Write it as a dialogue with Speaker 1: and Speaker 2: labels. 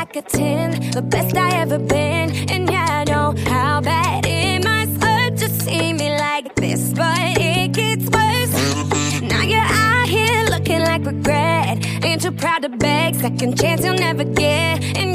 Speaker 1: like a 10, the best I ever been. And yeah, I know how bad it must hurt to see me like this, but it gets worse. Now you're out here looking like regret. Ain't too proud to beg, second chance you'll never get. And